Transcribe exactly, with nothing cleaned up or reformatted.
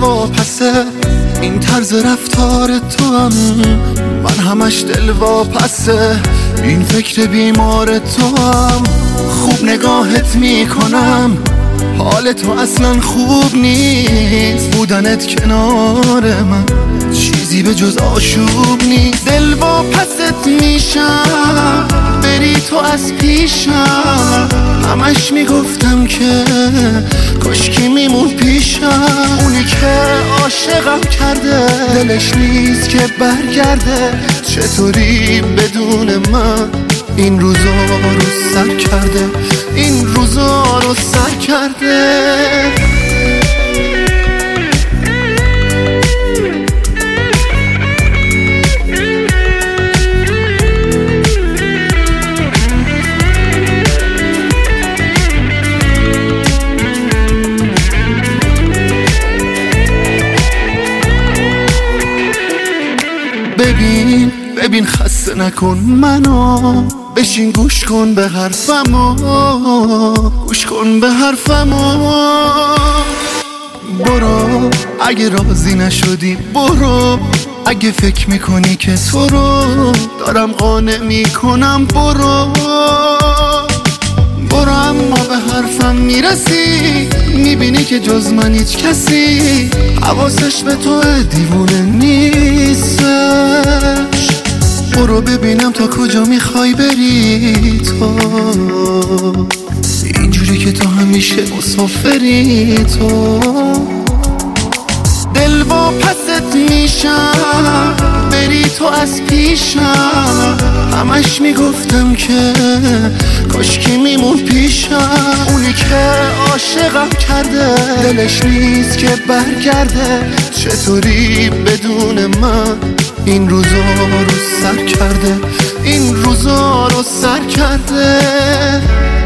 واپسه این طرز رفتار تو هم، من همش دل واپسه این فکر بیمار تو هم. خوب نگاهت میکنم حال تو اصلا خوب نیست، بودنت کنار من چیزی به جز آشوب نیست. دل واپست میشم بری تو از پیشم، همش میگفتم که کاشکی میمون پیشم. اونی که عاشقم کرده دلش نیست که برگرده، چطوری بدون من این روزا رو سر کرده، این روزا رو سر کرده. ببین ببین خسته نکن منو، بشین گوش کن به حرفمو، گوش کن به حرفمو. برو اگه راضی نشدی برو، اگه فکر میکنی که تو رو دارم قانع میکنم برو. برو اما به حرفم میرسی، میبینی که جز من هیچ کسی حواسش به تو دیوونه نیستش. برو ببینم تا کجا میخوای بری تو، اینجوری که تو همیشه مسافری تو. دل واپست میشم بری تو از پیشم، همش میگفتم که کاشکی میمون پیشم. اونی که عاشقم کرده دلش نیست که برگرده، چطوری بدون من این روزا رو سر کرده، این روزا رو سر کرده.